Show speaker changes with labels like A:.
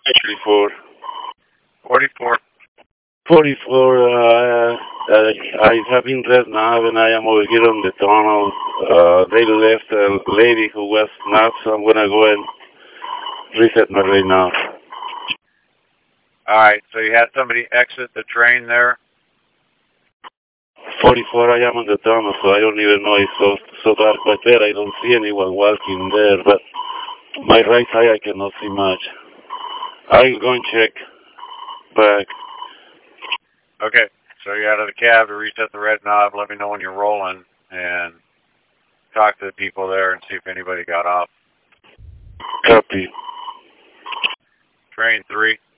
A: 44.
B: 44.
A: 44, I have in Red Nav and I am over here on the tunnel. They left a lady who was not, so I'm gonna go and reset my right now.
B: Alright, so you had somebody exit the train there?
A: 44, I am on the tunnel, so I don't even know, it's so dark back there. I don't see anyone walking there, but my right side I cannot see much. I'll go and check back.
B: Okay, so you're out of the cab to reset the red knob. Let me know when you're rolling and talk to the people there and see if anybody got off.
A: Copy.
B: Train 3.